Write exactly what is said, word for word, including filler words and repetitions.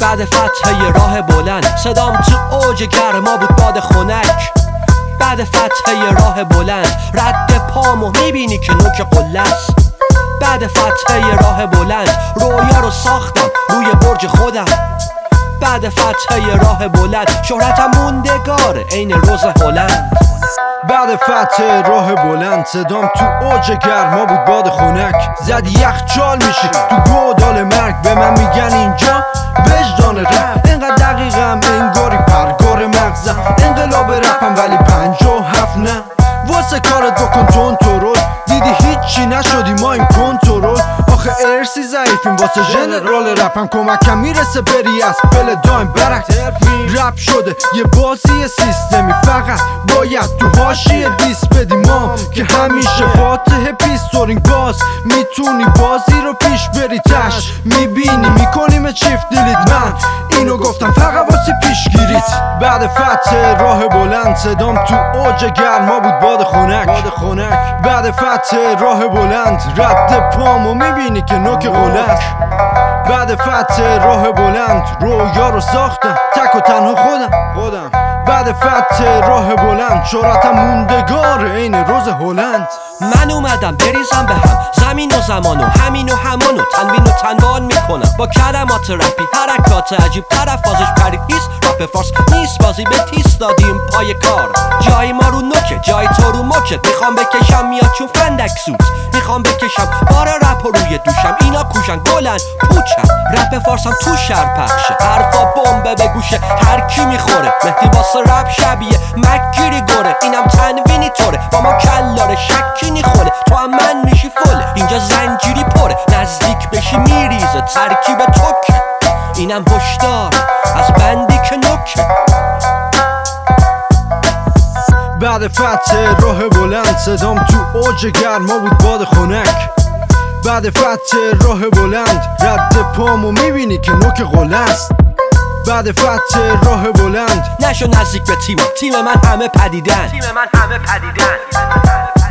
بعد فتحه راه بلند صدام تو اوج گرما بود باد خنک. بعد فتحه راه بلند رد پامو میبینی که نوک قله است. بعد فتحه راه بلند رویا رو ساختم روی برج خودم. بعد فتحه راه بلند شهرتم موندگاره عین روز هلند. بعد فتح راه بلند صدام تو اوج گرما بود باد خنک. زدی یخچال میشی تو گودال مرگ، به من میگن اینجا وجدان رپ. اینقدر دقیقم انگاری پرگار مغزم، انقلاب رپم ولی پنجاه و هفت نه. واسه کارت بکن کنترل، دیدی هیچی نشدی ما این کنترل. آخه ارسی ضعیفیم واسه ژنرال رپم، کمکم میرسه بری از پل دایم برک. رپ شده یه بازی سیستمی، فقط باید تو حاشیه دیس بدی ما که همیشه فاتح پیستورینگ باز. میتونی بازی رو پیش بری تش، میبینی میکنیم چیفت دیلیت. من اینو گفتم فقط واسه پیشگیریت. بعد فتح راه بلند صدام تو اوج گرما بود باد خنک. بعد فتح راه بلند رد پامو میبینی که نوک قله است. بعد فتح راه بلند رویا رو ساختم تک و تنها خودم خودم بعد فتح راه بلند شهرتم موندگار عین روز هلند. من اومدم بریزم به هم زمین و زمان و همین و همان و تنوین و تنوان میکنم با کلمات رپی، حرکات عجیب، طرفازش پریس. رپ فارس نیست بازی به تیس دادیم پای کار. جای ما رو نوکه جای تو رو مکه. میخوام بکشم میاد چون فندک سوت، میخوام بکشم بار رپ روی دوشم. اینا کوشن بلند پوچم، رپ فارسم تو شهر پخشه. حرفا بمبه به گوشه هر کی میخوره. مهدی واسه رپ شبیه مکگیری گره. اینم تنوینی طوره با ما کلاره شکی نیخوله. تو هم من میشی فله اینجا زنجیری پره. نزدیک بشی میریزه ترکیب توکه. اینم هشدار از بندی که نوکه. بعد فتح راه بلند صدام تو اوج گرما بود باد خنک. بعد فتح راه بلند رد پامو میبینی که نوک قله است. بعد فتح راه بلند نشو نزدیک به تیم تیم من همه پدیدن تیم من همه پدیدن